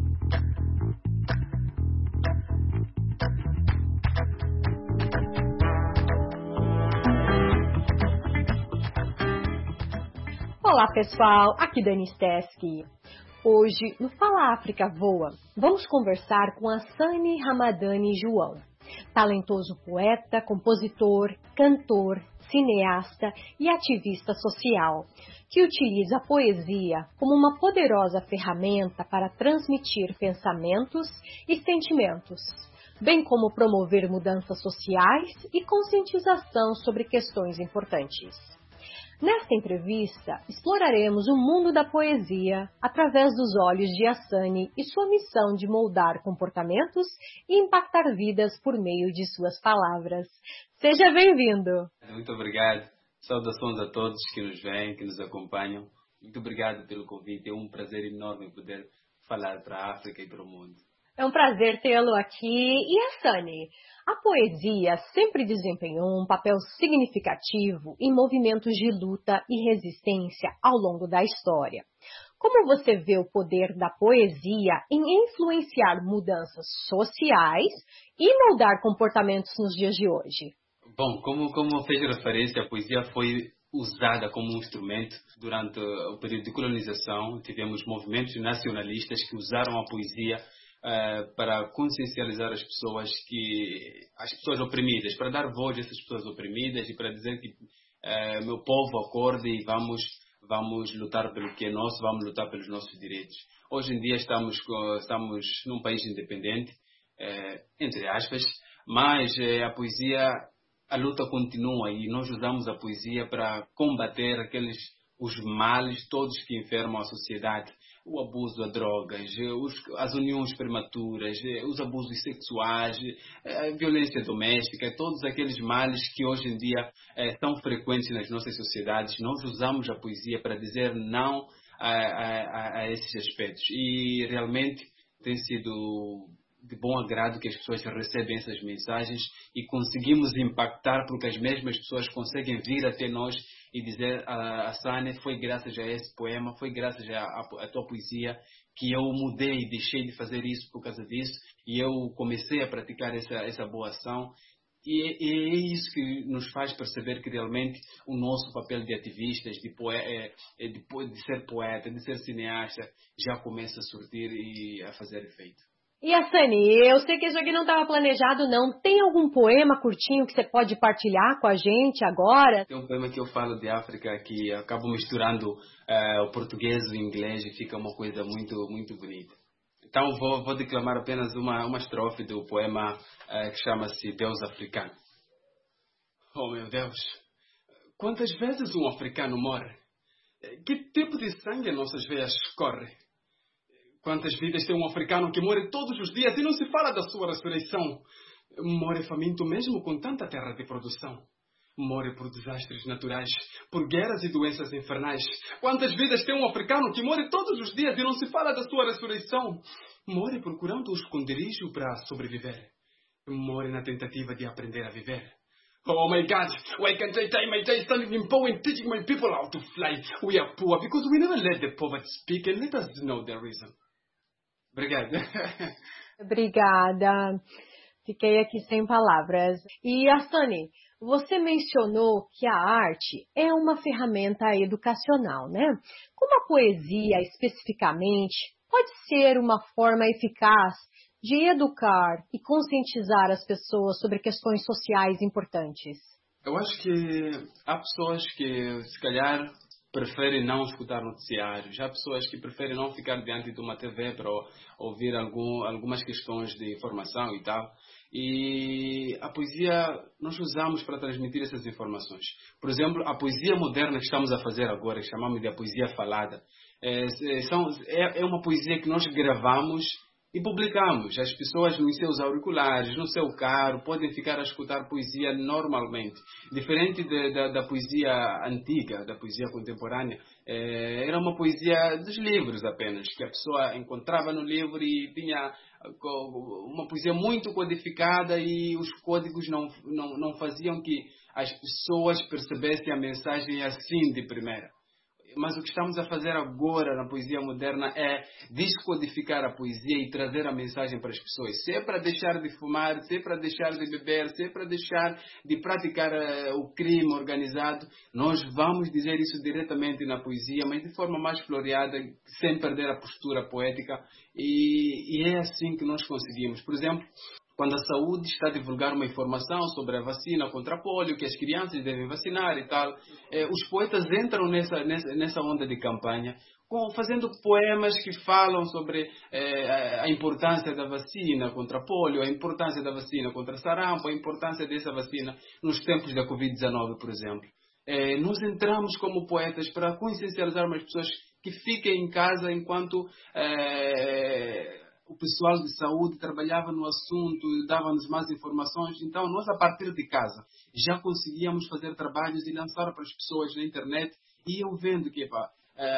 Olá pessoal, aqui Dani Steski. Hoje, no Fala África Voa, vamos conversar com Hassani Ramadani João, talentoso poeta, compositor, cantor, cineasta e ativista social, que utiliza a poesia como uma poderosa ferramenta para transmitir pensamentos e sentimentos, bem como promover mudanças sociais e conscientização sobre questões importantes. Nesta entrevista, exploraremos o mundo da poesia através dos olhos de Hassani e sua missão de moldar comportamentos e impactar vidas por meio de suas palavras. Seja bem-vindo! Muito obrigado. Saudações a todos que nos veem, que nos acompanham. Muito obrigado pelo convite. É um prazer enorme poder falar para a África e para o mundo. É um prazer tê-lo aqui. E Hassani, a poesia sempre desempenhou um papel significativo em movimentos de luta e resistência ao longo da história. Como você vê o poder da poesia em influenciar mudanças sociais e moldar comportamentos nos dias de hoje? Bom, como, como fez referência, a poesia foi usada como um instrumento durante o período de colonização. Tivemos movimentos nacionalistas que usaram a poesia Uh, para consciencializar as pessoas, que, as pessoas oprimidas, para dar voz a essas pessoas oprimidas e para dizer que uh, meu povo acorde e vamos, vamos lutar pelo que é nosso, vamos lutar pelos nossos direitos. Hoje em dia estamos, estamos num país independente, uh, entre aspas, mas uh, a poesia, a luta continua e nós usamos a poesia para combater aqueles os males todos que enfermam a sociedade. O abuso a drogas, os, as uniões prematuras, os abusos sexuais, a violência doméstica, todos aqueles males que hoje em dia eh, são frequentes nas nossas sociedades. Nós usamos a poesia para dizer não a, a, a esses aspectos. E realmente tem sido de bom agrado que as pessoas recebem essas mensagens e conseguimos impactar, porque as mesmas pessoas conseguem vir até nós e dizer a Hassani, foi graças a esse poema, foi graças à tua poesia que eu mudei e deixei de fazer isso por causa disso e eu comecei a praticar essa, essa boa ação. E, e é isso que nos faz perceber que realmente o nosso papel de ativistas, de, poe, de, de ser poeta, de ser cineasta, já começa a surtir e a fazer efeito. E Hassani, eu sei que isso aqui não estava planejado não. Tem algum poema curtinho que você pode partilhar com a gente agora? Tem um poema que eu falo de África que eu acabo misturando uh, o português e o inglês e fica uma coisa muito, muito bonita. Então vou, vou declamar apenas uma, uma estrofe do poema uh, que chama-se Deus Africano. Oh meu Deus, quantas vezes um africano morre? Que tipo de sangue em nossas veias corre? Quantas vidas tem um africano que morre todos os dias e não se fala da sua ressurreição? Morre faminto mesmo com tanta terra de produção. Morre por desastres naturais, por guerras e doenças infernais. Quantas vidas tem um africano que morre todos os dias e não se fala da sua ressurreição? Morre procurando um esconderijo para sobreviver. Morre na tentativa de aprender a viver. Oh my God, why can't I tie my day standing in Poe and teaching my people how to fly? We are poor because we never let the poverty speak and let us know the reason. Obrigada. Obrigada. Fiquei aqui sem palavras. E Hassani, você mencionou que a arte é uma ferramenta educacional, né? Como a poesia, especificamente, pode ser uma forma eficaz de educar e conscientizar as pessoas sobre questões sociais importantes? Eu acho que há pessoas que, se calhar, preferem não escutar noticiários, há pessoas que preferem não ficar diante de uma T V para ouvir algum, algumas questões de informação e tal. E a poesia nós usamos para transmitir essas informações. Por exemplo, a poesia moderna que estamos a fazer agora, que chamamos de a poesia falada, é, são, é, é uma poesia que nós gravamos e publicamos. As pessoas nos seus auriculares, no seu carro, podem ficar a escutar poesia normalmente. Diferente de, de, da poesia antiga, da poesia contemporânea, é, era uma poesia dos livros apenas, que a pessoa encontrava no livro e tinha uma poesia muito codificada e os códigos não, não, não faziam que as pessoas percebessem a mensagem assim de primeira. Mas o que estamos a fazer agora na poesia moderna é descodificar a poesia e trazer a mensagem para as pessoas. Se é para deixar de fumar, se é para deixar de beber, se é para deixar de praticar uh, o crime organizado, nós vamos dizer isso diretamente na poesia, mas de forma mais floreada, sem perder a postura poética. E, e é assim que nós conseguimos. Por exemplo, quando a saúde está a divulgar uma informação sobre a vacina contra a polio, que as crianças devem vacinar e tal, eh, os poetas entram nessa, nessa, nessa onda de campanha, com, fazendo poemas que falam sobre eh, a importância da vacina contra a polio, a importância da vacina contra sarampo, a importância dessa vacina nos tempos da covid dezenove, por exemplo. Eh, nós entramos como poetas para consciencializar as pessoas que fiquem em casa enquanto Eh, o pessoal de saúde trabalhava no assunto e dava-nos mais informações. Então, nós, a partir de casa, já conseguíamos fazer trabalhos e lançar para as pessoas na internet e eu vendo que, pá,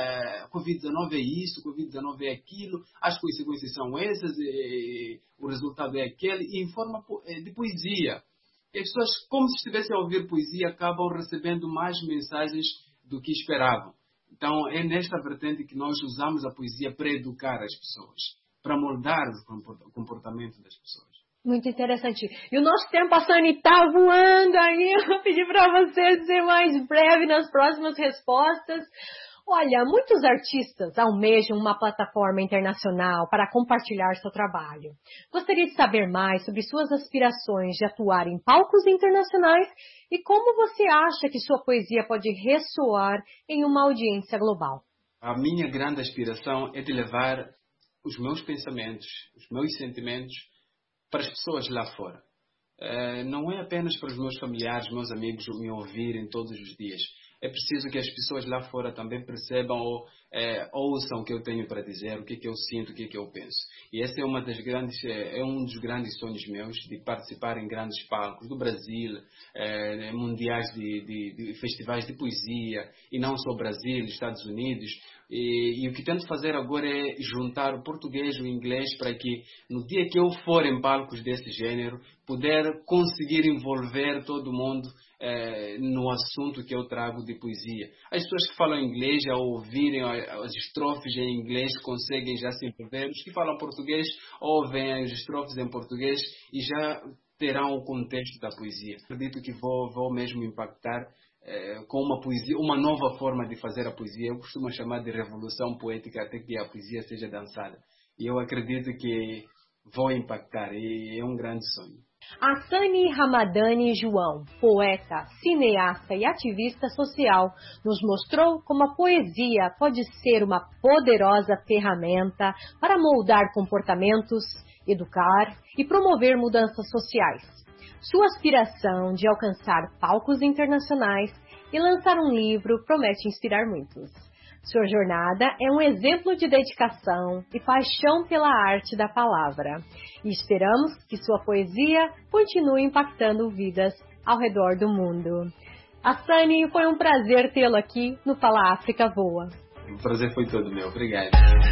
a covid dezenove é isso, covid dezenove é aquilo, as consequências são essas, e o resultado é aquele, e em forma de poesia. E as pessoas, como se estivessem a ouvir poesia, acabam recebendo mais mensagens do que esperavam. Então, é nesta vertente que nós usamos a poesia para educar as pessoas, para moldar o comportamento das pessoas. Muito interessante. E o nosso tempo, a Sani, está voando aí. Eu vou pedir para você ser mais breve nas próximas respostas. Olha, muitos artistas almejam uma plataforma internacional para compartilhar seu trabalho. Gostaria de saber mais sobre suas aspirações de atuar em palcos internacionais e como você acha que sua poesia pode ressoar em uma audiência global. A minha grande aspiração é de levar os meus pensamentos, os meus sentimentos para as pessoas lá fora. Uh, não é apenas para os meus familiares, meus amigos me ouvirem todos os dias. É preciso que as pessoas lá fora também percebam ou é, ouçam o que eu tenho para dizer, o que, que eu sinto, o que, que eu penso. E esse é, uma das grandes, é, é um dos grandes sonhos meus, de participar em grandes palcos do Brasil, é, mundiais de, de, de festivais de poesia, e não só Brasil, Estados Unidos. E, e o que tento fazer agora é juntar o português e o inglês para que no dia que eu for em palcos desse gênero, puder conseguir envolver todo mundo eh, no assunto que eu trago de poesia. As pessoas que falam inglês, ao ouvirem as estrofes em inglês, conseguem já se envolver. Os que falam português ouvem as estrofes em português e já terão o contexto da poesia. Acredito que vou, vou mesmo impactar eh, com uma poesia, uma nova forma de fazer a poesia. Eu costumo chamar de revolução poética até que a poesia seja dançada. E eu acredito que vou impactar e é um grande sonho. Hassani Ramadani João, poeta, cineasta e ativista social, nos mostrou como a poesia pode ser uma poderosa ferramenta para moldar comportamentos, educar e promover mudanças sociais. Sua aspiração de alcançar palcos internacionais e lançar um livro promete inspirar muitos. Sua jornada é um exemplo de dedicação e paixão pela arte da palavra. E esperamos que sua poesia continue impactando vidas ao redor do mundo. Hassani, foi um prazer tê-lo aqui no Fala África Voa. O prazer foi todo meu. Obrigado.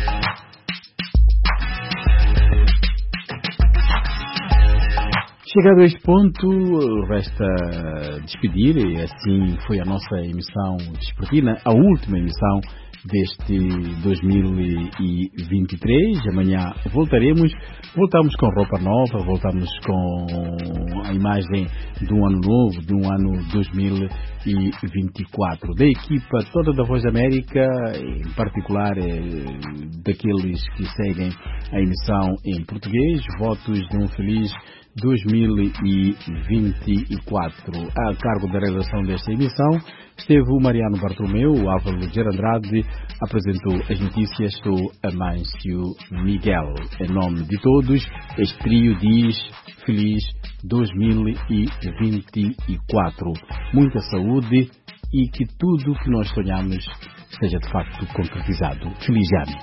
Chegado a este ponto, resta despedir, e assim foi a nossa emissão despertina, a última emissão deste dois mil e vinte e três. Amanhã voltaremos, voltamos com roupa nova, voltamos com a imagem de um ano novo, de um ano dois mil e vinte e quatro. Da equipa toda da Voz da América, em particular daqueles que seguem a emissão em português, votos de um feliz dois mil e vinte e quatro. A cargo da redação desta emissão esteve o Mariano Bartolomeu, o Álvaro Ligeiro Andrade apresentou as notícias do Amâncio Miguel. Em nome de todos, este trio diz feliz dois mil e vinte e quatro. Muita saúde e que tudo o que nós sonhamos seja de facto concretizado. Feliz ano.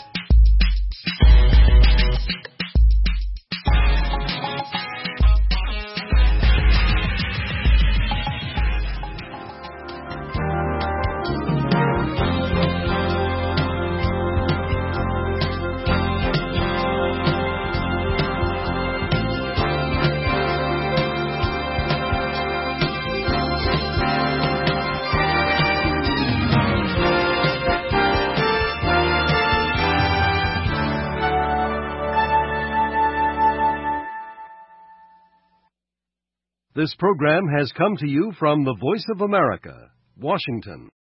This program has come to you from the Voice of America, Washington.